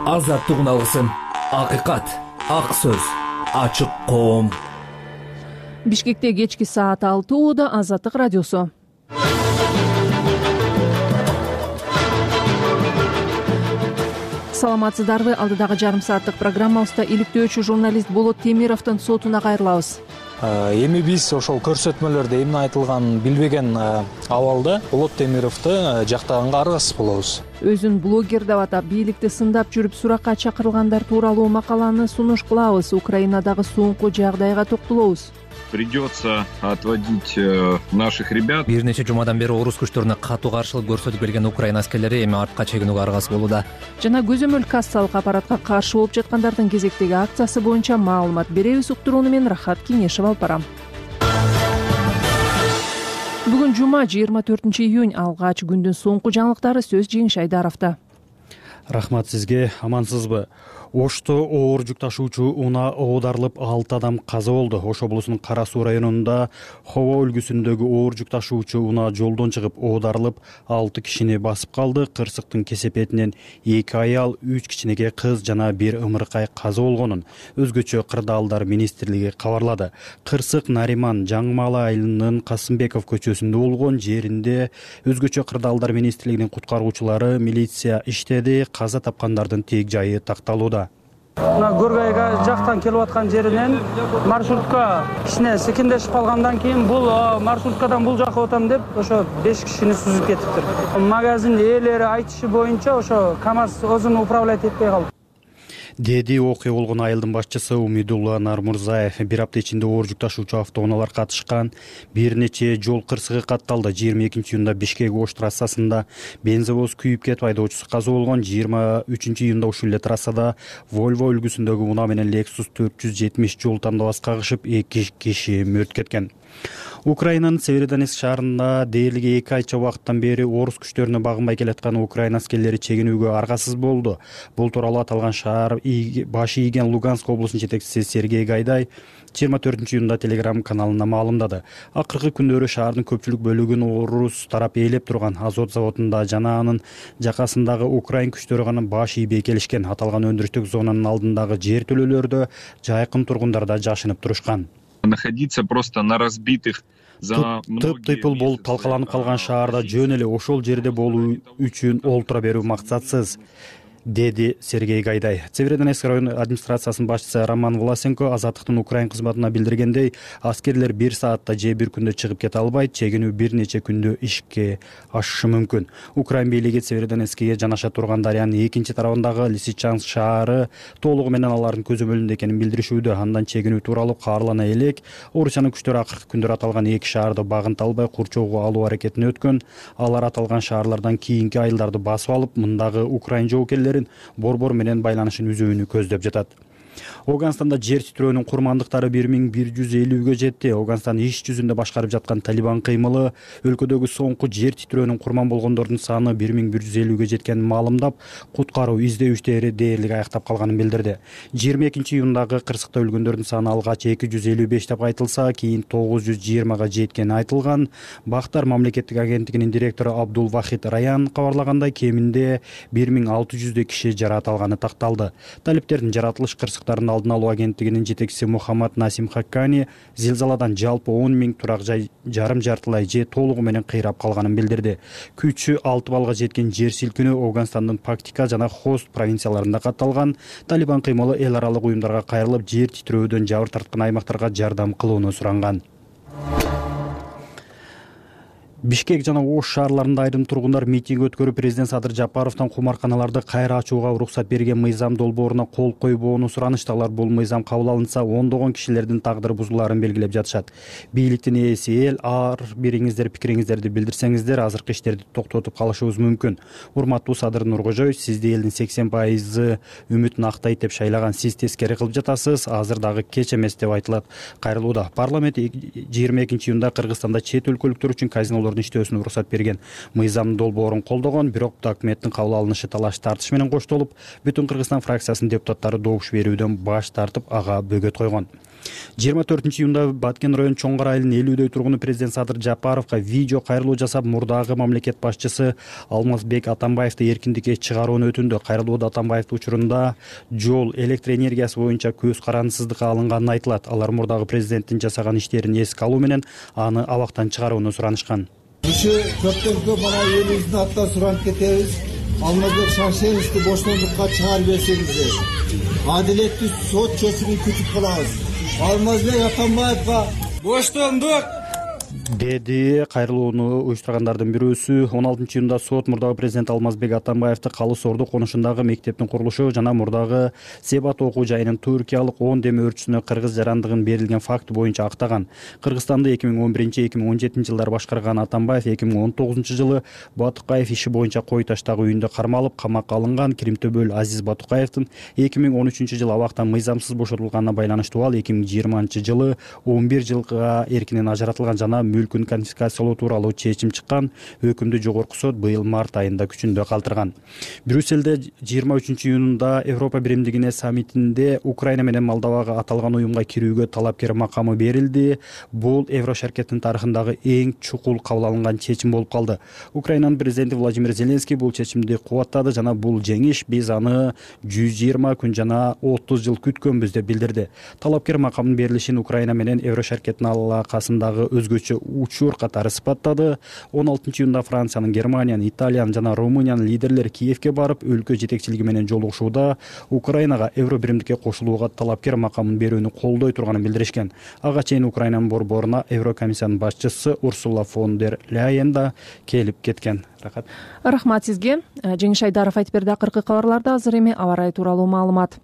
азаттык алгысым, акыйкат, ак сөз, ачык коом. Бишкекте кечки саат 6:00 Азаттык радиосу. Саламатсыздарбы? Алдыдагы жарым сааттык программабызда иликтөөчү журналист Болот Темировдун сотуна кайрылабыз. Эми биз ошол көрсөтмөлөрдө эмне айтылганын билбеген абалда Болот Темировду жактаганга аргасыз болобуз. Өзүн блогер деп атап, бийликти сындап жүрүп суракка чакырылгандар тууралуу макаланы сунуш кылабыз. Украинадагы соңку жагдайга токтолобуз. Придется отводить наших ребят. Бир нече жумадан бери орус күчтөрүнө катуу каршылык көрсөтүп келген Украина аскерлери эми артка чегинүүгө аргасыз болууда. Жана көзөмөл кассалык аппаратка каршы болуп жаткандардын кезектеги акциясы боюнча маалымат беребиз. Уктурууну мен Рахат Кеңешев алып барам. Бүгүн жума 24-июнь, алгач күндүн соңку жаңылыктары сөз Жеңиш Айдаровдо. Рахмат сизге, амансызбы? Ошто оор жүк ташуучу унаа оодарылып 6 адам каза болду. Ош облусунун Кара Суу районунда Хово өлкөсүндөгү оор жүк ташуучу унаа жолдон чыгып оодарылып 6 кишини басып калды. Кырсыктын кесепетинен 2 аял, 3 кичинекей кыз жана 1 ымыркай каза болгонун өзгөчө кырдаалдар министрлиги кабарлады. Кырсык Нариман Жаңмала айылынын Касымбеков көчөсүндө болгон жеринде өзгөчө кырдаалдар министрлигинин куткаруучулары милиция иштеди. Каза тапкандардын тек жайы такталууда. Гургайга жактан келип аткан жеринен маршрутка кичине секиндешип калгандан кийин бул маршруткадан бул жака отам деп ошо 5 кишини сүзүп кетиптир. Магазин ээлери айтышы боюнча ошо КамАЗ өзүн управлять этпей калды, деди окуя болгон айылдын башчысы Умидулла Нармурзаев. Бир апта ичинде оор жүк ташуучу автоунаалар катышкан. Бир нече жол кырсыгы катталды. 22-июнда Бишкек-Ош трассасында бензовоз күйүп кетип айдоочусу каза болгон. 23-июнда ушул эле трассада Volvo үлгүсүндөгү унаа менен Lexus 470 жол тандабас кагышып 2 киши мөрт кеткен. Украинанын Северодонецк шаарында дээрлик 2 айча убакыттан бери орус күчтөрүнө багынбай келаткан Украина аскерлери чегинүүгө аргасыз болду. Бул тууралуу аталган шаар башы ийген Луганск облусунун жетекчиси Сергей Гайдай 24-июнда Telegram каналына маалымдады. Акыркы күндөрү шаардын көпчүлүк бөлүгүн орус тарап ээлеп турган Азот заводунда жана анын жакасындагы украин күчтөрү гана баш ийбей келишкен. Аталган өндүрүштүк зонанын алдындагы жер төлөлөрдө жайкын тургундар да жашынып турушкан. Находиться просто на разбитых за Тып-тыйпыл болуп талкаланып калган шаарда жөн эле ошол жерде болуу үчүн олтура берүү максатсыз, деди Сергей Гайдай. Северодонецк район администрациясынын башчысы Роман Власенко Азаттыктын Украин кызматына билдиргендей, аскерлер 1 саатта же 1 күндө чыгып кете албайт, чегинүү бир нече күндө ишке ашышы мүмкүн. Украин бийлиги Северодонецкке жанаша турган дарыянын экинчи тарабындагы Лисичанск шаары толугу менен алардын көзөмөлүндө экенин билдиришүүдө. Андан чегинүү тууралуу каарлана элек Орусиянын күчтөрү акыркы күндөр аталган 2 шаарды багынта албай курчоого алуу аракетине өткөн. Алар аталган шаарлардан кийинки айылдарды басып алып, мындагы украин жоокерлери борбор менен байланышын үзүүнү көздөп жатат. Афганстанда жер титирөөнүн курмандыктары 1150-ге жетти. Афганстан иш жүзүндө башкарып жаткан Талибан кыймылы өлкөдөгү соңку жер титирөөнүн курман болгондордун саны 1150-ге жеткенин маалымдап, куткаруу издөө иштери дээрлик аяктап калганын билдирди. 22-июндагы кырсыкта өлгөндөрдүн саны алгач 255 деп айтылса, кийин 920га жеткени айтылган. Бактар мамлекеттик агенттигинин директору Абдул Вахид Раян кабарлагандай, кеминде 1600 киши жараат алганы такталды. Талиптердин жаратылыш кырсыктарынын алдын алуу агенттигинин жетекчиси Мухаммад Насим Хаккани зилзаладан жалпы 10 000 турак жай жарым жартылай же толугу менен кыйрап калганын билдирди. Күчү 6 балга жеткен жер силкинүү Афганстандын Пактика жана Хост провинцияларында катталган. Талибан кыймылы эл аралык уюмдарга кайрылып, жер титирөөдөн жабыр тарткан аймактарга жардам кылууну суранган. Бишкек жана Ош шаарларында айрым тургундар митинг өткөрүп, президент Садыр Жапаровдон кумарканаларды кайра ачууга уруксат берген мыйзам долбооруна кол койбоону суранышталар. Бул мыйзам кабыл алынса, ондогон кишилердин тагдыры бузулаарын белгилеп жатышат. Бийликтин ээси эл, ар бириңиздер пикириңиздерди билдирсеңиздер, азыркы иштерди токтотуп калышыбыз мүмкүн. Урматтуу Садыр Нуркожоевич, сизди элдин 80% үмүтүн актайт деп шайлаган сиз тескери кылып жатасыз. Азыр дагы кеч эмес деп айтылат. Кайрылууда. Парламент 22-июнда Кыргызстанда чет өлкөлүктөр үчүн казинолор долбоордун иштөөсүнө уруксат берген. Мыйзамдын долбоорун колдогон, бирок документтин кабыл алынышы талаш тартыш менен коштолуп, Бүтүн Кыргызстан фракциясынын депутаттары добуш берүүдөн баш тартып, ага бөгөт койгон. 24-июнда Баткен район Чоңгар айылынын 50дөй тургуну президент Садыр Жапаровго видео кайрылуу жасап, мурдагы мамлекет башчысы Алмазбек Атамбаевди эркиндикке чыгарууну өтүндү. Кайрылууда Атамбаевдин учурунда жол, электр энергиясы боюнча көз карандысыздыкка алынганы айтылат. Алар мурдагы президенттин жасаган иштерин эске алуу менен аны абактан чыгарууну суранышкан. Көптөн көп мына элибиздин атынан суранып кетебиз. Алмазбек Шаршеновди боштондукка чыгарып берсеңиздер. Адилеттүү сот чечимин күтүп калабыз. Алмазбек Атамбаевга боштондук деди кайрылууну уюштургандардын бирөөсү. 16-июнда сот мурдагы президент Алмазбек Атамбаевди Калыс Орду конушундагы мектептин курулушу жана мурдагы Себат окуу жайынын түркиялык 10 деме өртчүсүнө кыргыз жарандыгын берилген факты боюнча актаган. Кыргызстанды 2011-2017 жылдары башкарган Атамбаев 2019-жылы Батукаев иши боюнча кой таштагы үйүндө кармалып, камакка алынган. Киримтөбөл Азиз Батукаевдин 2013-жылы абактан мыйзамсыз бошотулганына байланыштуу ал 2020-жылы 11 жылга эркинен ажыратылган жана мүлкүн конфискациялоо тууралуу чечим чыккан. Өкүмдү жогорку сот быйыл март айында күчүндө калтырган. Брюсселде 23-июнда Европа биримдигине саммитинде Украина менен Молдовага аталган уюмга кирүүгө талапкер макамы берилди. Бул Евро шаркеттин тарыхындагы эң чукул кабыл алынган чечим болуп калды. Украинанын президенти Владимир Зеленский бул чечимди кубаттады жана бул жеңиш биз аны 120 күн жана 30 жыл күткөнбүз деп билдирди. Талапкер макамынын берилишин Украина менен Евро шаркеттин алакасындагы өзгөчө учур катары сыпаттады. 16-июнда Франциянын, Германиянын, Италиянын жана Румыниянын лидерлери Киевке барып, өлкө жетекчилиги менен жолугушууда Украинага Евро биримдикке кошулууга талапкер макамын берүүнү колдой турганын билдиришкен. Ага чейин Украинанын борборуна Евро комиссиянын башчысы Урсула фон дер Ляйен да келип кеткен. Рахмат сизге. Жеңиш Айдаров айтып берди. Акыркы кабарларда азыр эми аба ырайы тууралуу маалымат.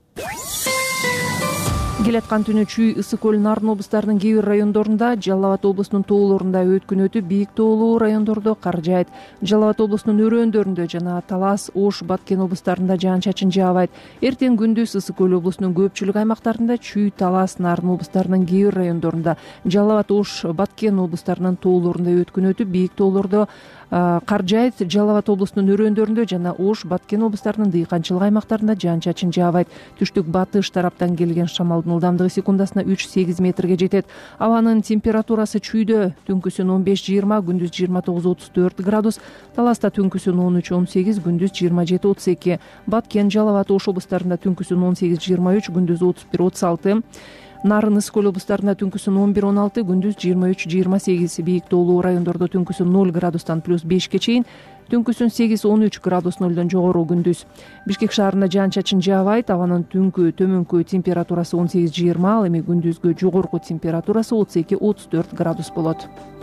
Келаткан түнү Чүй, Ысык көл, Нарын облустарынын кээ бир райондорунда, Жалал Абад облусунун тоолорунда өткүн өтүп, бийик тоолуу райондордо кар жаайт. Жалал Абад облусунун өрөөндөрүндө жана Талас, Ош, Баткен облустарында жаан-чачын жаабайт. Эртең күндүз Ысык көл облусунун көпчүлүк аймактарында, Чүй, Талас, Нарын облустарынын кээ бир райондорунда, Жалал Абад, Ош, Баткен облустарынын тоолорунда өткүн өтүп, бийик тоолордо кар жаайт. Жалал Абад облусунун өрөөндөрүндө жана Ош, Баткен облустарынын дыйканчылык аймактарында жаан-чачын жаабайт. Түштүк батыш тараптан келген шамалдын ылдамдыгы секундасына 3-8 метрге жетет. Абанын температурасы Чүйдө түнкүсүн 15-20, күндүз 29-34 градус, Таласта түнкүсүн 13-18, күндүз 27-32, Баткен, Жалал Абад, Ош облустарында түнкүсүн 18-23, күндүз 31-36, Нарын, Ысык көл облустарында түнкүсүн 11-16, күндүз 23-28, бийик тоолуу райондордо түнкүсүн 0 градустан +5 чейин, түнкүсүн 8-13 градус 0дон жогору күндүз. Бишкек шаарында жаан-чачын жаабайт. Абанын түнкү төмөнкү температурасы 18-20, ал эми күндүзгү жогорку температурасы 32-34 градус болот.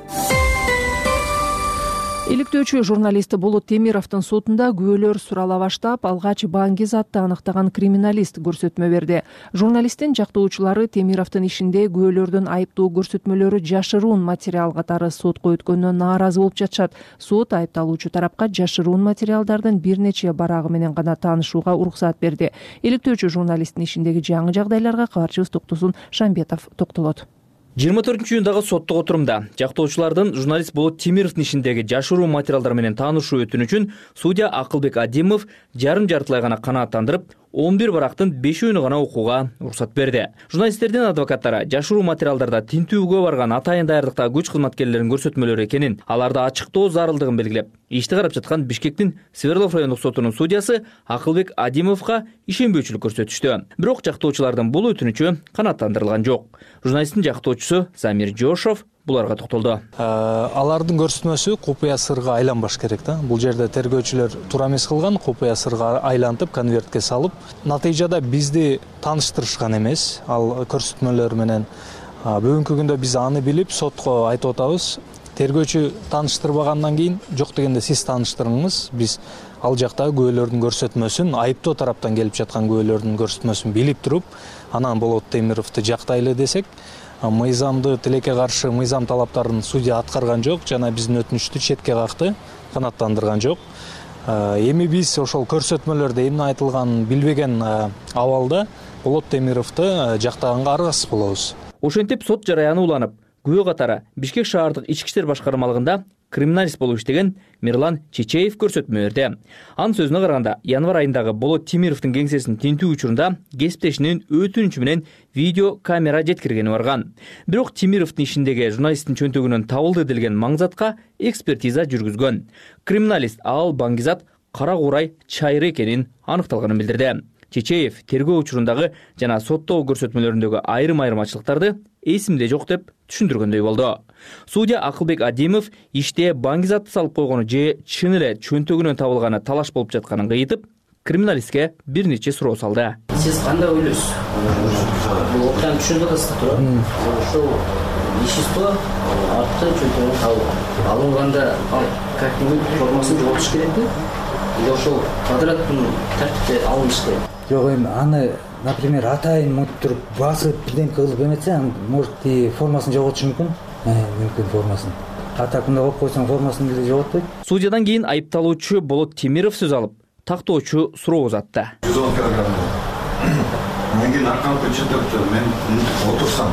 Иликтөөчү журналист Болот Темировдун сотунда күбөлөр сурала баштап, алгач Баңги затты аныктаган криминалист көрсөтмө берди. Журналисттин жактоочулары Темировдун ишинде күбөлөрдүн айыптоо көрсөтмөлөрү жашыруун материал катары сотко өткөнүнө нааразы болуп жатышат. Сот айыпталуучу тарапка жашыруун материалдардын бир нече барагы менен гана таанышууга уруксат берди. Иликтөөчү журналисттин ишиндеги жаңы жагдайларга кабарчыбыз Токтосун Шамбетов токтолот. 24-июндагы соттук отурумда жактоочулардын журналист Болот Темировдун ишиндеги жашыруу материалдар менен таанышуу өтүнүчүн судья Акылбек Адимов жарым-жартылай гана канааттандырып, 11 барактын 5-өөнү гана окууга уруксат берди. Журналисттердин адвокаттары жашыруу материалдарда тинтүүгө барган атайын даярдыктагы күч кызматкерлеринин көрсөтмөлөрү экенин, аларды ачыктоо зарылдыгын белгилеп, ишти карап жаткан Бишкектин Свердлов райондук сотунун судьясы Акылбек Адимовго ишенбөөчүлүк көрсөтүштү. Бирок жактоочулардын бул өтүнүчү канааттандырылган жок. Журналисттин жактоочусу Замир Жошов буларга токтолду. Алардын көрсөтмөсү купуя сырга айланбаш керек да. Бул жерде тергөөчүлөр туура эмес кылган, купуя сырга айлантып, конвертке салып, натыйжада бизди тааныштырышкан эмес. Ал көрсөтмөлөр менен бүгүнкү күндө биз аны билип сотко айтып атабыз. Тергөөчү тааныштырбагандан кийин жок дегенде сиз тааныштырыңыз. Биз ал жактагы күбөлөрдүн көрсөтмөсүн, айыптоо тараптан келип жаткан күбөлөрдүн көрсөтмөсүн билип туруп, анан Болот Темировду жактайлы десек, мыйзамды тилекке каршы мыйзам талаптарын судья аткарган жок жана биздин өтүнүчтү четке какты, канааттандырган жок. Эми биз ошол көрсөтмөлөрдө эмне айтылганын билбеген абалда Болот Темировду жактаганга аргасыз болобуз. Ошентип сот жараяны уланып, күбө катары Бишкек шаардык ички иштер башкармалыгында криминалист болуп иштеген Мирлан Чечеев көрсөтмө берди. Анын сөзүнө караганда, январь айындагы Болот Темировдун кеңсесин тинтүү учурунда кесиптешинин өтүнүчү менен видео камера жеткиргени барган. Бирок Темировдун ишиндеги журналисттин чөнтөгүнөн табылды делген маңзатка экспертиза жүргүзгөн. Криминалист ал баңгизат кара курай чайры экенин аныкталганын билдирди. Чечеев тергөө учурундагы жана соттогу көрсөтмөлөрүндөгү айрым айырмачылыктарды эсимде жок деп түшүндүргөндөй болду. Судья Акылбек Адимов иште баңгизатты салып койгону же чын эле чөнтөгүнөн табылганы талаш болуп жатканын кыйытып, криминалистке бир нече суроо салды. Сиз кандай ойлойсуз? Бул окуяны түшүнүп атасыздар, туура? Ошол ишисто арты чөнтөгүнөн табылган. Алынганда как-нибудь формасын жоготуш керекпи? Или ошол квадраттын тартипте алыныш керек? Жок, эми аны, например, атайын мынтип туруп басып бирдемке кылып эметсе, может формасын жоготушу мүмкүн. Мүмкүн формасын. А так мындай коюп койсоң формасын деле жоготпойт. Судьядан кийин айыпталуучу Болот Темиров сөз алып, тактоочу суроо узатты. 110 килограмм. Мен кийин арканыкы чөтөктө мен отурсам,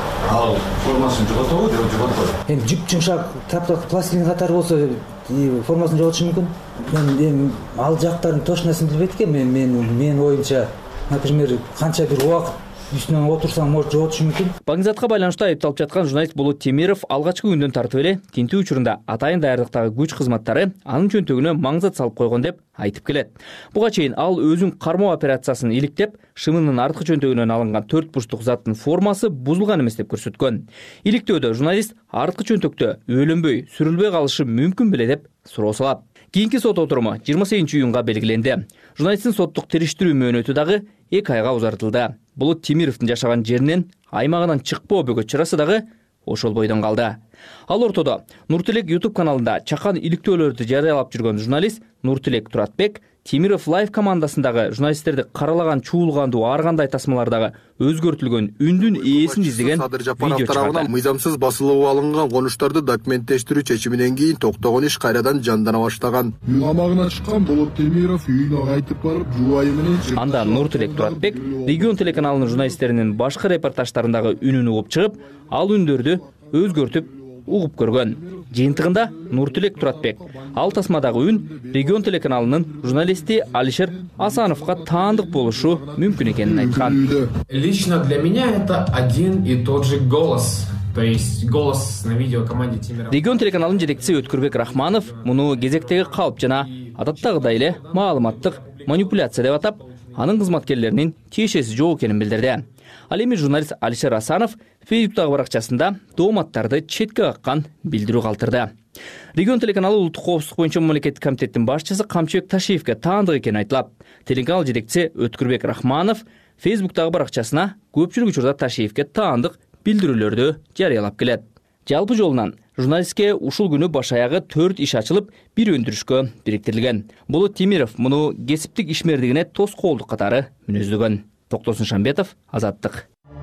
ал формасын жоготобу, же жоготпойбу? Эми жүп жумшак, таптак пластилин катары болсо формасын жоготушу мүмкүн. Мен ал жактарын точносын билбейт экенмин. Мен оюмча, например, канча бир убакыт үстүнөн отурсаң, может жоготушу мүмкүн. Баңгизатка байланыштуу айыпталып жаткан журналист Болот Темиров алгачкы күндөн тартып эле тинтүү учурунда атайын даярдыктагы күч кызматтары анын чөнтөгүнө маңзат салып койгон деп айтып келет. Буга чейин ал өзүн кармоо операциясын иликтеп, шымынын арткы чөнтөгүнөн алынган 4 бурчтук заттын формасы бузулган эмес деп көрсөткөн. Иликтөөдө журналист арткы чөнтөктө өлөнбөй, сүрүлбөй калышы мүмкүн беле деп суроо салат. Кийинки сот отуруму 28-июнга белгиленди. Журналисттин соттук териштирүү мөөнөтү дагы 2 айга узартылды. Болот Темировдун жашаган жеринен аймагынан чыкпоо бөгөт чарасы дагы ошол бойдон калды. Ал ортодо Нуртилек YouTube каналында чакан иликтөөлөрдү жарыялап жүргөн журналист Нуртилек Туратбек Темиров Live командасындагы журналисттерди каралаган чуулгандуу ар кандай тасмалардагы өзгөртүлгөн үндүн ээсин издеген видео чыгарды. Мыйзамсыз басылып алынган конуштарды документтештирүү чечиминен кийин токтогон иш кайрадан жандана баштаган. Үй камагына чыккан Болот Темиров үйүнө кайтып барып, жубайы менен анда Нуртилек Туратбек Регион телеканалынын журналисттеринин башкы репортаждарындагы үнүн угуп чыгып, ал үндөрдү өзгөртүп угуп көргөн. Жыйынтыгында Нуртилек Туратбек ал тасмадагы үн Регион телеканалынын журналисти Алишер Асановго таандык болушу мүмкүн экенин айткан. Лично для меня это один и тот же голос. То есть голос на видеокоманде Темирова. Регион телеканалынын жетекчиси Өткүрбек Рахманов муну кезектеги калп жана адаттагыдай эле маалыматтык манипуляция деп атап, анын кызматкерлеринин тиешеси жок экенин билдирди. Ал эми журналист Алишер Асанов Фейсбуктагы баракчасында дооматтарды четке каккан билдирүү калтырды. Регион телеканалы улуттук коопсуздук боюнча мамлекеттик комитеттин башчысы Камчыбек Ташиевге таандык экени айтылат. Телеканал жетекчиси Өткүрбек Рахманов Фейсбуктагы баракчасына көпчүлүк учурда Ташиевге таандык билдирүүлөрдү жарыялап келет. Жалпы жолунан журналистке ушул күнү баш аягы 4 иш ачылып, бир өндүрүшкө бириктирилген. Болот Темиров муну кесиптик ишмердигине тоскоолдук катары мүнөздөгөн. Токтосун Шамбетов, Азаттык.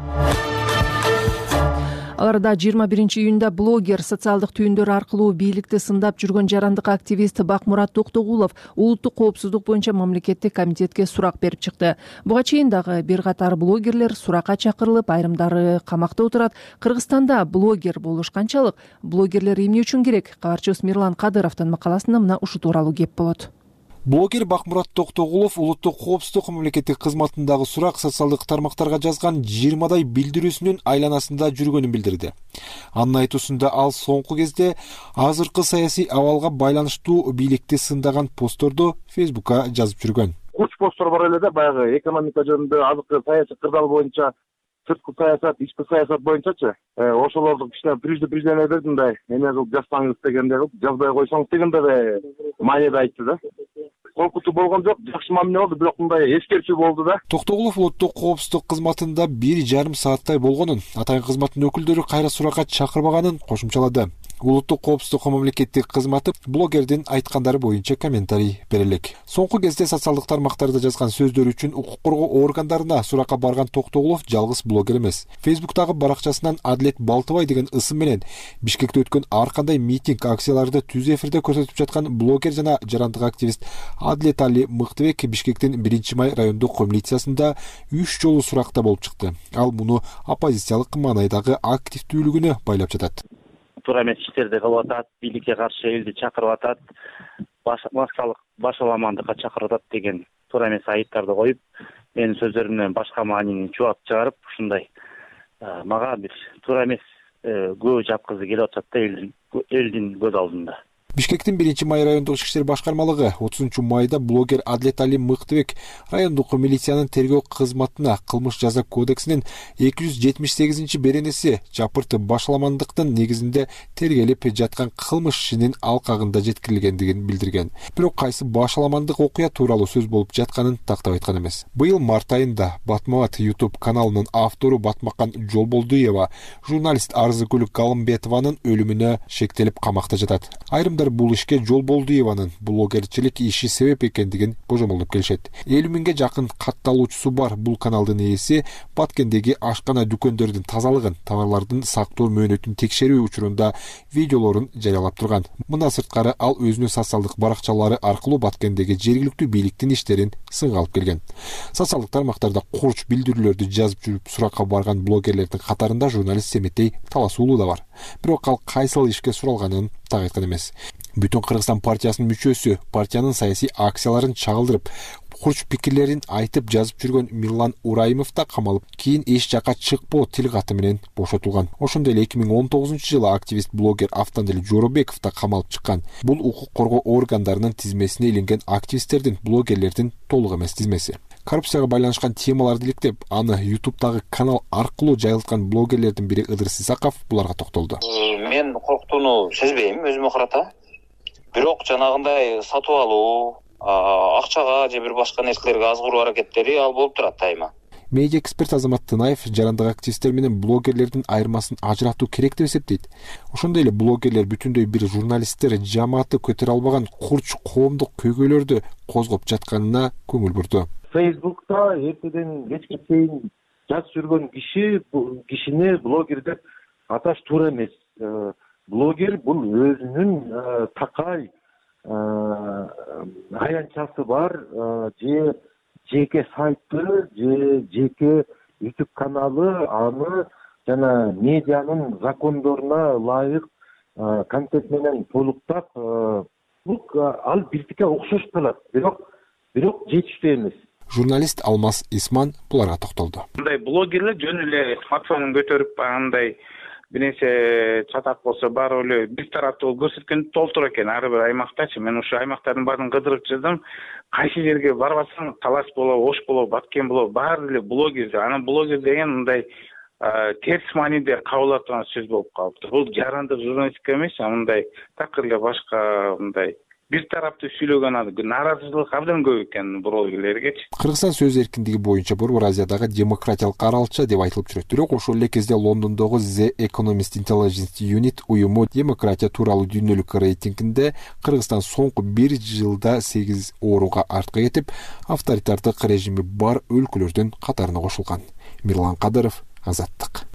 Аларда 21-июнда блогер социалдык түйүндөр аркылуу бийликти сындап жүргөн жарандык активист Бакмурат Токтогулов улуттук коопсуздук боюнча мамлекеттик комитетке сурак берип чыкты. Буга чейин дагы бир катар блогерлер суракка чакырылып, айрымдары камакта отурат. Кыргызстанда блогер болуш канчалык? Блогерлер эмне үчүн керек? Кабарчыбыз Мирлан Кадыровдун макаласында мына ушу тууралуу кеп болот. Блогер Бакмурат Токтогулов улуттук коопсуздук мамлекеттик кызматындагы сурак социалдык тармактарга жазган 20дай билдирүүсүнүн айланасында жүргөнүн билдирди. Анын айтуусунда ал соңку кезде азыркы саясий абалга байланыштуу бийликти сындаган постторду Фейсбукка жазып жүргөн. Курч посттор бар эле да, баягы экономика жөнүндө, азыркы саясий кырдаал боюнча, сырткы саясат, ички саясат боюнчачы. Ошолорду кичине предупреждение бердим да, эме кылып жазсаңыз дегенде кылып, жазбай койсоңуз дегенде маанеде айтты да. Коркутуу болгон жок, жакшы мамиле болду, бирок мындай эскертүү болду да. Токтогулов улуттук коопсуздук кызматында 1,5 сааттай болгонун, атайын кызматтын өкүлдөрү кайра суракка чакырбаганын кошумчалады. Улуттук коопсуздук мамлекеттик кызматы блогердин айткандары боюнча комментарий берелек. Соңку кезде социалдык тармактарда жазган сөздөр үчүн укук коргоо органдарына суракка барган Токтогулов жалгыз блогер эмес. Фейсбуктагы баракчасынан Адилет Балтыбай деген ысым менен Бишкекте өткөн ар кандай митинг, акцияларды түз эфирде көрсөтүп жаткан блогер жана жарандык активист Адилет Али Мыктыбек Бишкектин 1-май райондук милициясында 3 жолу суракта болуп чыкты. Ал муну оппозициялык маанайдагы активдүүлүгүнө байлап жатат. туура эмес иштерди кылып атат, бийликке каршы элди чакырып атат, массалык башаламандыкка чакырып атат деген туура эмес айыптарды коюп, менин сөздөрүмдөн башка маанини чубак чыгарып, ушундай мага бир туура эмес күбө жапкызы келип атат да элдин көз алдында. Бишкектин 1-май райондук ички иштер башкармалыгы 30-майда блогер Адлет Али Мыктыбек райондук милициянын тергөө кызматына кылмыш жаза кодексинин 278-беренеси жапырты башаламандыктын негизинде тергелип жаткан кылмыш ишинин алкагында жеткирилгендигин билдирген. Бирок кайсы башаламандык окуя тууралуу сөз болуп жатканын тактап айткан эмес. Быйыл март айында Батмабат YouTube каналынын автору Батмакан Жолболдуева журналист Арзыкүл Галымбетованын өлүмүнө шектелип камакта жатат. Айрымдар бул ишке Жолболдуеванын блогерчилик иши себеп экендигин божомолдоп келишет. 50 миңге жакын катталуучусу бар бул каналдын ээси Баткендеги ашкана дүкөндөрдүн тазалыгын, товарлардын сактоо мөөнөтүн текшерүү учурунда видеолорун жарыялап турган. Мындан сырткары ал өзүнүн социалдык баракчалары аркылуу Баткендеги жергиликтүү бийликтин иштерин сынга алып келген. Социалдык тармактарда курч билдирүүлөрдү жазып жүрүп суракка барган блогерлердин катарында журналист Семетей Талас уулу да бар. Бирок ал кайсыл ишке суралганын так айткан эмес. Бүтүн Кыргызстан партиясынын мүчөсү, партиянын саясий акцияларын чагылдырып, курч пикирлерин айтып жазып жүргөн Мирлан Ураимов да камалып, кийин эч жака чыкпоо тил каты менен бошотулган. Ошондой эле 2019-жылы активист блогер Автандел Жоробеков да камалып чыккан. Бул укук коргоо органдарынын тизмесине илинген активисттердин, блогерлердин толук эмес тизмеси. Коррупцияга байланышкан темаларды иликтеп, аны YouTube'дагы канал аркылуу жайылткан блогерлердин бири Ыдыр Сисаков буларга токтолду. Мен корктууну сезбейм өзүмө карата. Бирок жанагындай сатып алуу, акчага же бир башка нерселерге азгыруу аракеттери ал болуп турат дайыма. Медиа эксперт Азамат Тынаев жарандык активисттер менен блогерлердин айырмасын ажыратуу керек деп эсептейт. Ошондой эле блогерлер бүтүндөй бир журналисттер жамааты көтөрө албаган курч коомдук көйгөйлөрдү козгоп жатканына көңүл бурду. Фейсбукта эртеден кечке чейин жазып жүргөн кишини блогер деп аташ туура эмес. Блогер бул өзүнүн такай аянтчасы бар, же жеке сайты, же жеке YouTube каналы, аны жана медианын закондоруна ылайык контент менен толуктап, ал бирдикке окшош калат, бирок жетиштүү эмес. Журналист Алмаз Исман буларга токтолду. Мындай блогерлер жөн эле смартфонун көтөрүп андай бир нерсе чатак болсо баары эле бир тараптуу көрсөткөн толтур экен. Ар бир аймактачы мен ушу аймактардын баарын кыдырып чыгдым. Кайсы жерге барбасаң, Талас болобу, Ош болобу, Баткен болобу, баары эле блогер. Анан блогер деген мындай терс мааниде кабыл алып турган сөз болуп калыптыр. Бул жарандык журналистика эмес, мындай такыр эле башка мындай бир тараптуу сүйлөгөн нааразычылык абдан көп экен блогерлергечи. Кыргызстан сөз эркиндиги боюнча Борбор Азиядагы демократиялык аралча деп айтылып жүрөт. Бирок ошол эле кезде Лондондогу The Economist Intelligence Unit уюму демократия тууралуу дүйнөлүк рейтингинде Кыргызстан соңку 1 жылда 8 орунга артка кетип, авторитардык режими бар өлкөлөрдүн катарына кошулган. Мирлан Кадыров, Азаттык.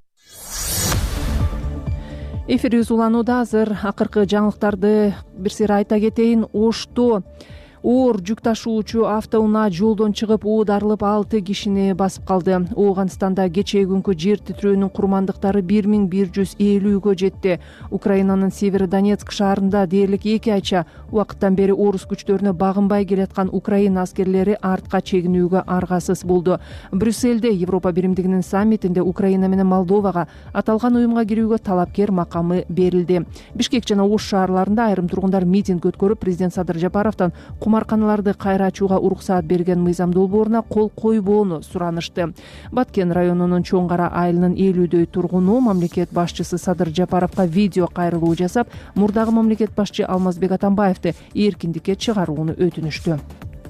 Эфирибиз уланууда. Азыр акыркы жаңылыктарды бир сыйра айта кетейин. Ошто оор жүк ташуучу автоунаа жолдон чыгып уударылып 6 кишини басып калды. Ооганстанда кечээ күнкү жер титирөөнүн курмандыктары 1150-гө жетти. Украинанын Северодонецк шаарында дээрлик 2 айча убакыттан бери орус күчтөрүнө багынбай келаткан Украина аскерлери артка чегинүүгө аргасыз болду. Брюссельде Европа биримдигинин саммитинде Украина менен Молдовага аталган уюмга кирүүгө талапкер макамы берилди. Бишкек жана Ош шаарларында айрым тургундар митинг өткөрүп, президент Садыр Жапаровдон кумарканаларды кайра ачууга уруксаат берген мыйзам долбооруна кол койбоону суранышты. Баткен районунун Чоң Кара айылынын 50дөй тургуну мамлекет башчысы Садыр Жапаровго видео кайрылуу жасап, мурдагы мамлекет башчы Алмазбек Атамбаевди эркиндикке чыгарууну өтүнүштү.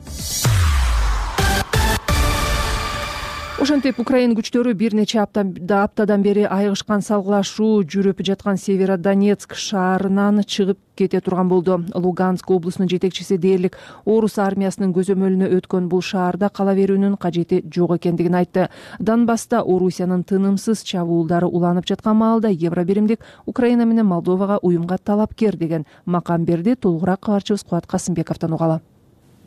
Ошентип Украина күчтөрү бир нече аптадан бери айыгышкан салгылашуу жүрүп жаткан Северодонецк шаарынан чыгып кете турган болду. Луганск облусунун жетекчиси дээрлик орус армиясынын көзөмөлүнө өткөн бул шаарда кала берүүнүн кажети жок экендигин айтты. Донбасста Орусиянын тынымсыз чабуулдары уланып жаткан маалда Евро биримдик Украина менен Молдовага уюмга талапкер деген макам берди. Толугураак кабарчыбыз Кубат Касымбековдон угалы.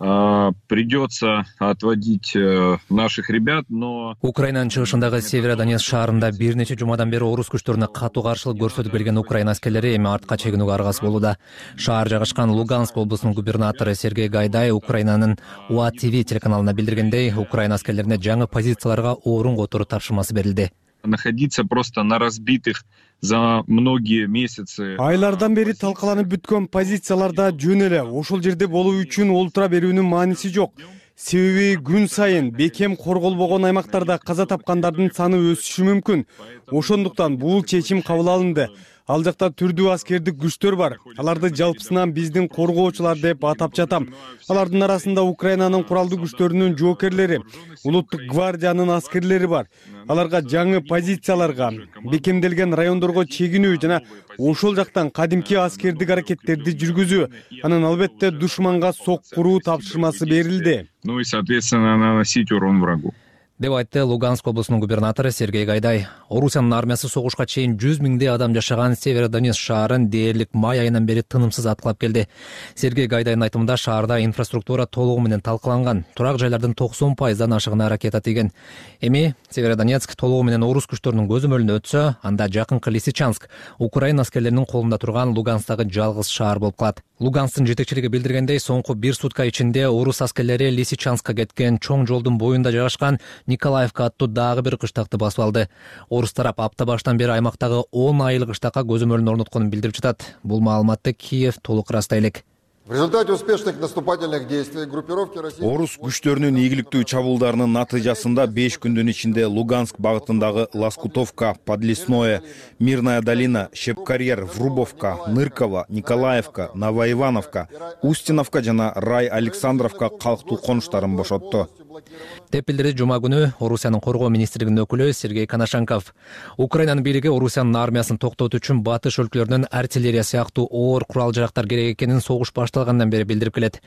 придется отводить наших ребят, но... Украинанын чыгышындагы Северодонецк шаарында бир нече жумадан бери орус күчтөрүнө катуу каршылык көрсөтүп келген Украина аскерлери эми артка чегинүүгө аргасыз болууда. Шаар жайгашкан Луганск облусунун губернатору Сергей Гайдай Украинанын УА ТВ телеканалына билдиргендей, Украина аскерлерине жаңы позицияларга орун которуу тапшырмасы берилди. Находиться просто на разбитых за многие месяцы. Айлардан бери талкаланып бүткөн позицияларда жөн эле ошол жерде болуу үчүн олтура берүүнүн мааниси жок. Себеби күн сайын бекем корголбогон аймактарда каза тапкандардын саны өсүшү мүмкүн. Ошондуктан бул чечим кабыл алынды. Ал жакта түрдүү аскердик күчтөр бар. Аларды жалпысынан биздин коргоочулар деп атап жатам. Алардын арасында Украинанын куралдуу күчтөрүнүн жоокерлери, улуттук гвардиянын аскерлери бар. Аларга жаңы позицияларга, бекемделген райондорго чегинүү жана ошол жактан кадимки аскердик аракеттерди жүргүзүү, анан албетте душманга сок куруу тапшырмасы берилди. Ну и, соответственно, наносить урон врагу. Деп айтты Луганск облусунун губернатору Сергей Гайдай. Орусиянын армиясы согушка чейин 100 миңдей адам жашаган Северодонецк шаарын дээрлик май айынан бери тынымсыз аткылап келди. Сергей Гайдайдын айтымында шаарда инфраструктура толугу менен талкаланган, турак жайлардын 90%дан ашыгына аракет атыган. Эми Северодонецк толугу менен орус күчтөрүнүн көзөмөлүнө өтсө, анда жакынкы Лисичанск, Украина аскерлеринин колунда турган Луганскдагы жалгыз шаар болуп калат. Луганскдын жетекчилиги билдиргендей, соңку 1 сутка ичинде орус аскерлери Лисичанскка кеткен чоң жолдун боюнда жайгашкан Николаевка аттуу дагы бир кыштакты басып алды. Орус тарап апта баштан бери аймактагы 10 айлык кыштакка көзөмөлүн орнотконун билдирип жатат. Бул маалыматты Киев толук ырастайлык. В результате успешных наступательных действий группировки России... Орус күчтөрүнүн ийгиликтүү чабуулдарынын натыйжасында 5 күндүн ичинде Луганск багытындагы Лоскутовка, Подлесное, Мирная долина, Шепкарьер, Врубовка, Нырково, Николаевка, Новоивановка, Устиновка жана Рай Александровка калктуу конуштарын бошотту. Деп билдирди жума күнү Орусиянын коргоо министрлигинин өкүлү Сергей Коношенков. Украинанын бийлиги Орусиянын армиясын токтотуу үчүн батыш өлкөлөрүнөн артиллерия сыяктуу оор курал-жарактар керек экенин согуш башталгандан бери билдирип келет.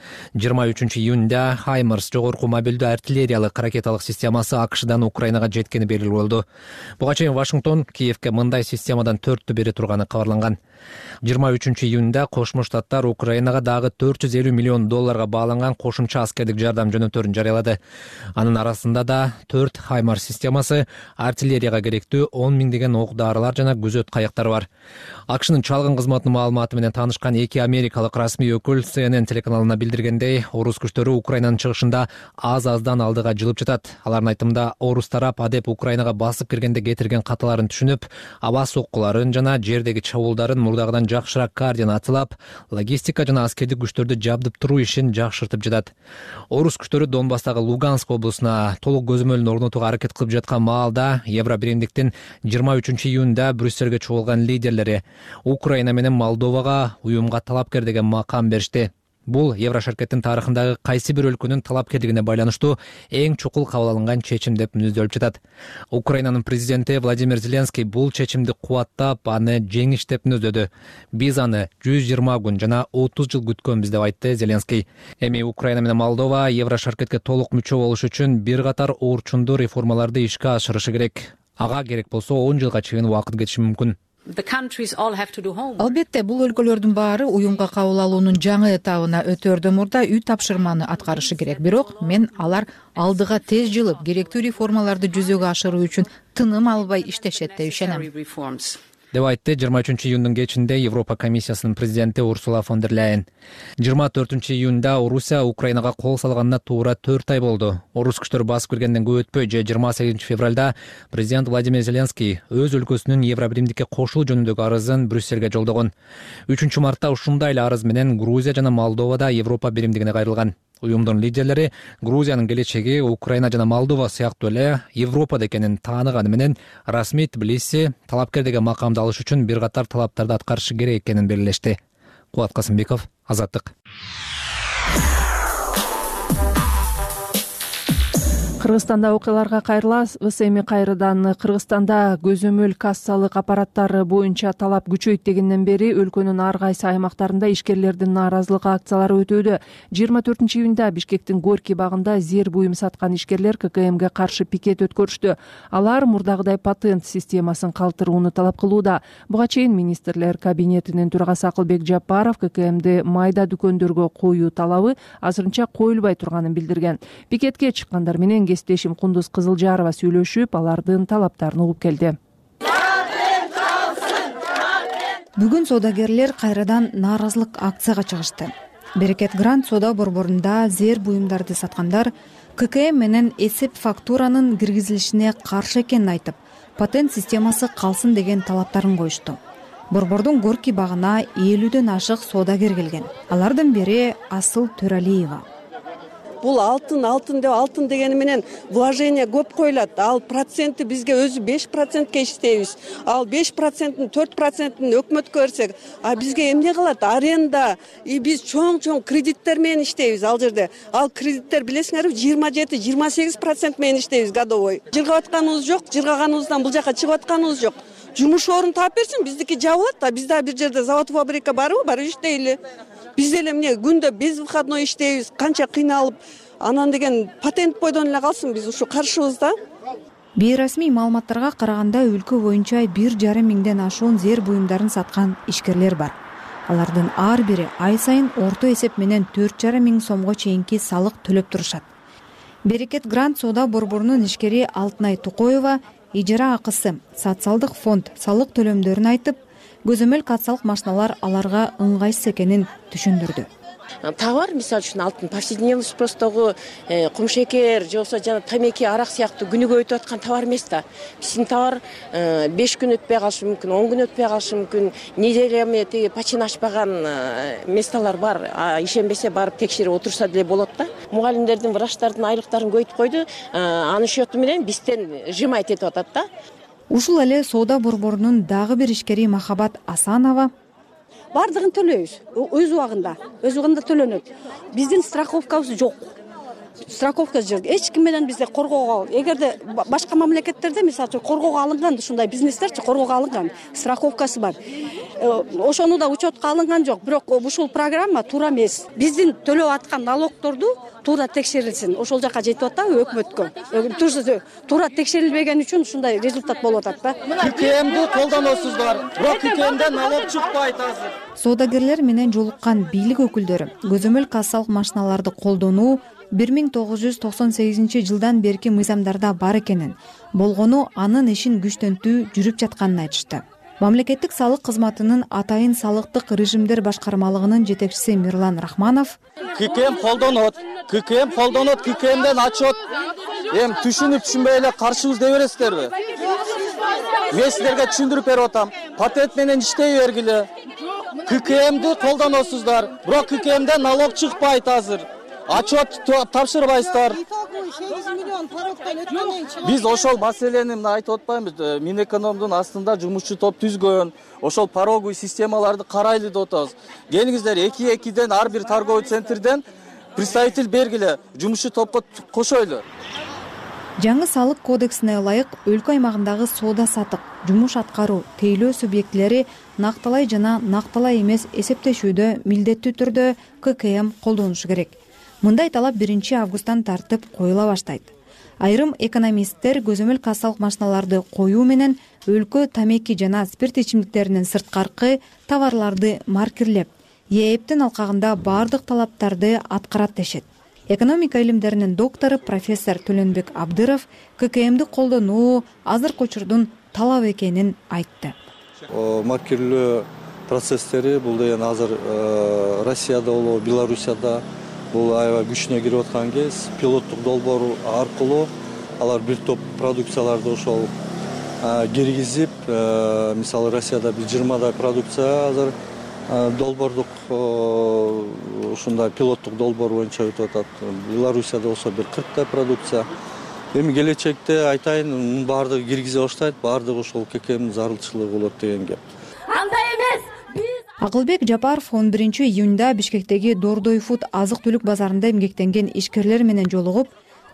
23 июнда Хаймарс жогорку мобилдүү артиллериялык ракеталык системасы АКШдан Украинага жеткени белгилүү болду. Буга чейин Вашингтон Киевке мындай системадан 4 бери турганы кабарланган. 23 июнда Кошмо Штаттар Украинага дагы $450 миллион бааланган кошумча аскердик жардам жөнөтөрүн жарыялады. Анын арасында да 4 Хаймарс системасы, артиллерияга керектүү 10 миңдеген ок-дарылар жана күзөт каяктары бар. АКШнын чалгын кызматынын маалыматы менен таанышкан 2 америкалык расмий өкүл CNN телеканалына билдиргендей, орус күчтөрү Украинанын чыгышында аз-аздан алдыга жылып жатат. Алардын айтымында, орус тарап адеп Украинага басып киргенде кетирген каталарын түшүнүп, аба соккуларын жана жердеги чабуулдарын мурдагыдан жакшыраак координациялап, логистика жана аскердик күчтөрдү жабдып туруу ишин жакшыртып жатат. Орус күчтөрү Донбасстагы Луганск облусуна толук көзөмөлүн орнотууга аракет кылып жаткан маалда Евро биримдиктин 23 июнда Брюссельге чогулган лидерлери Украина менен Молдовага уюмга талапкер деген макам беришти. Бул Еврошеркеттин тарыхындагы кайсы бир өлкөнүн талапкерлигине байланыштуу эң чукул кабыл алынган чечим деп мүнөздөлүп жатат. Украинанын президенти Владимир Зеленский бул чечимди кубаттап, аны жеңиш деп мүнөздөдү. Биз аны 120 күн жана 30 жыл күткөнбүз деп айтты Зеленский. Эми Украина менен Молдова Еврошеркетке толук мүчө болуш үчүн бир катар орчундуу реформаларды ишке ашырышы керек. Ага керек болсо 10 жылга чейин убакыт кетиши мүмкүн. Албетте, бул өлкөлөрдүн баары уюмга кабыл алуунун жаңы этабына өтөрдөн мурда үй тапшырманы аткарышы керек. Бирок мен алар алдыга тез жылып, керектүү реформаларды жүзөгө ашыруу үчүн тыным албай иштешет деп ишенем. Деп айтты 23 июндун кечинде Европа комиссиясынын президенти Урсула фон дер Ляйен. 24 июнда Орусия Украинага кол салганына туура 4 ай болду. Орус күчтөрү басып киргенден көп өтпөй, 28 февралда президент Владимир Зеленский өз өлкөсүнүн Евро биримдикке кошулуу жөнүндөгү арызын Брюссельге жолдогон. 3 мартта ушундай эле арыз менен Грузия жана Молдовада Европа биримдигине кайрылган. Уюмдун лидерлери Грузиянын келечеги Украина жана Молдова сыяктуу эле Европада экенин тааныганы менен расмий Тбилиси талапкер деген макамды алыш үчүн бир катар талаптарды аткарышы керек экенин белгилешти. Кубат Касымбеков, Азаттык. Кыргызстанда окуяларга кайрылабыз. ВСМ кайрадан Кыргызстанда көзөмөл кассалык аппараттары боюнча талап күчөйт дегенден бери өлкөнүн ар кайсы аймактарында ишкерлердин нааразылык акциялары өтүүдө. 24-июнда Бишкектин Горький багында зер буюм саткан ишкерлер ККМге каршы пикет өткөрүштү. Алар мурдагыдай патент системасын калтырууну талап кылууда. Буга чейин министрлер кабинетинин төрагасы Акылбек Жапаров ККМди майда дүкөндөргө коюу талабы азырынча коюлбай турганын билдирген. Пикетке чыккандар менен кесиптешим Кундуз Кызылжарова сүйлөшүп, алардын талаптарын угуп келди. Бүгүн соодагерлер кайрадан нааразылык акцияга чыгышты. Берекет Грант соода борборунда зер буюмдарды саткандар ККМ менен эсеп фактуранын киргизилишине каршы экенин айтып, патент системасы калсын деген талаптарын коюшту. Борбордун Горький багына 50дөн ашык соодагер келген. Алардын бири Асыл Төралиева. Бул алтын дегени менен вложение көп коюлат. Ал проценти бизге өзү 5%ке иштейбиз. Ал 5%-ин 4%-ин өкмөткө берсек, а бизге эмне кылат? Аренда, биз чоң кредиттер менен иштейбиз ал жерде. Ал кредиттер билесиңерби 27-28% менен иштейбиз годовой. Жыргап атканыбыз жок, жыргаганыбыздан бул жака чыгып атканыбыз жок. Жумуш орун таап берсин, биздики жабылат, а бизде бир жерде завод фабрика барбы? Бар иштейли. Биз деле эмне күндө без выходной иштейбиз, канча кыйналып, анан деген патент бойдон эле калсын, биз ушу каршыбыз да. Бейрасмий маалыматтарга караганда өлкө боюнча 1,5 миңден ашуун зер буюмдарын саткан ишкерлер бар. Алардын ар бири ай сайын орто эсеп менен 4,5 миң сомго чейинки салык төлөп турушат. Берекет Грант соода борборунун ишкери Алтынай Тукоева ижара акысы, социалдык фонд салык төлөмдөрүн айтып, көзөмөл кассалык машиналар аларга ыңгайсыз экенин түшүндүрдү. Товар, мисалы үчүн алтын повседневный спростогу кумшекер же болбосо жана тамеки, арак сыяктуу күнүгө өтүп аткан товар эмес да. Биздин товар 5 күн өтпөй калышы мүмкүн, 10 күн өтпөй калышы мүмкүн. Неделями тиги почин ачпаган месталар бар. Ишенбесе барып текшерип отурса деле болот да. Мугалимдердин, врачтардын айлыктарын көйүтүп койду. Анын счету менен бизден жымайт этип атат да. Ушул эле соода борборунун дагы бир ишкери Махабат Асанова бардыгын төлөйбүз. Өз убагында төлөнөт. Биздин страховкабыз жок. Страховка жок. Эч ким менен бизде коргоого, эгерде башка мамлекеттерде мисалы коргоого алынган ушундай бизнестерчи коргоого алынган страховкасы бар. Ошону да учетко алынган жок. Бирок ушул программа туура эмес. Биздин төлөп аткан налогторду туура текшерилсин. Ошол жака жетип атабы өкмөткө. Туура текшерилбеген үчүн ушундай результат болуп атат да. ККМди колдоносуздар. Бирок ККМден налог чыкпайт азыр. Соодагерлер менен жолуккан бийлик өкүлдөрү көзөмөл кассалык машиналарды колдонуу 1998 жылдан берки мыйзамдарда бар экенин, болгону анын ишин күчтөнтүү жүрүп жатканын айтышты. Мамлекеттик салык кызматынын атайын салыктык режимдер башкармалыгынын жетекчиси Мирлан Рахманов ККМ колдонот, ККМден отчет түшүнбөй эле каршыбыз дей бересиздерби? Мен сиздерге түшүндүрүп берип атам. Патент менен иштей бергиле. ККМди колдоносуздар, бирок ККМден налог чыкпайт азыр. Отчет тапшырбайсыздар. Биз ошол маселени айтып атпаймыз. Минэкономдун астында жумушчу топ түзгөн, ошол пороговый системаларды карайлы деп атабыз. Келиңиздер 2-2ден ар бир торговый центрден представитель бергиле, жумушчу топко кошойлу. Жаңы салык кодексине ылайык өлкө аймагындагы соода сатык, жумуш аткаруу, тейлөө субъектилери накталай жана накталай эмес эсептешүүдө милдеттүү түрдө ККМ колдонушу керек. Мындай талап 1 августтан тартып коюла баштайт. Айрым экономисттер көзөмөл кассалык машиналарды коюу менен өлкө тамеки жана спирт ичимдиктеринин сырткаркы товарларды маркирлеп, ээптин алкагында бардык талаптарды аткарат дешет. Экономика илимдеринин доктору профессор Төлөнбек Абдыров ККМди колдонуу азыркы учурдун талап экенин айтты. Маркирлөө процесстери бул деген азыр Россияда болобу, Белоруссияда бул аябай күчүнө кирип аткан кез, пилоттук долбоор аркылуу алар бир топ продукцияларды ошол киргизип, мисалы Россияда бир 20дай продукция азыр долбоордук ушундай пилоттук долбоор боюнча өтүп атат. Белоруссияда болсо бир 40дай продукция. Эми келечекте айтайын, баардыгы киргизе баштайт, баардыгы ошол ККМдин зарылчылыгы болот деген кеп. Андай эмес. Акылбек Жапаров 11 июнда Бишкектеги Дордой Фуд азык-түлүк базарында эмгектенген ишкерлер менен жолугуп,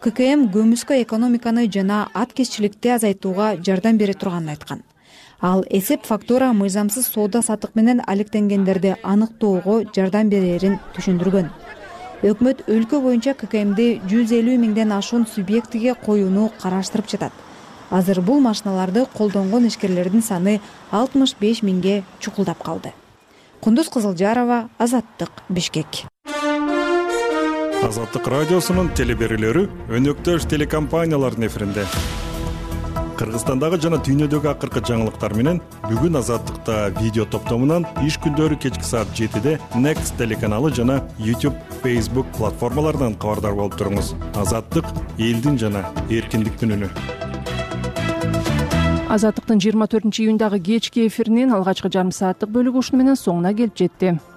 ККМ көмүскө экономиканы жана аткезчиликти азайтууга жардам бере турганын айткан. Ал эсеп фактура мыйзамсыз соода саттык менен алектенгендерди аныктоого жардам берерин түшүндүргөн. Өкмөт өлкө боюнча ККМди 150 миңден ашуун субъектиге коюуну караштырып жатат. Азыр бул машиналарды колдонгон ишкерлердин саны 65 миңге чукулдап калды. Кундуз Кызылжарова, Азаттык, Бишкек. Азаттык радиосунун телеберүүлөрү өнөктөш телекомпаниялардын эфиринде. Кыргызстандагы жана дүйнөдөгү акыркы жаңылыктар менен бүгүн Азаттыкта видео топтомунан иш күндөрү кечки саат 7-де Next телеканалы жана YouTube, Facebook платформаларынан кабардар болуп туруңуз. Азаттык элдин жана эркиндиктин үнү. Азаттыктын 24-июндагы кечки эфиринин алгачкы жарым сааттык бөлүгү ушуну менен соңуна келип жетти.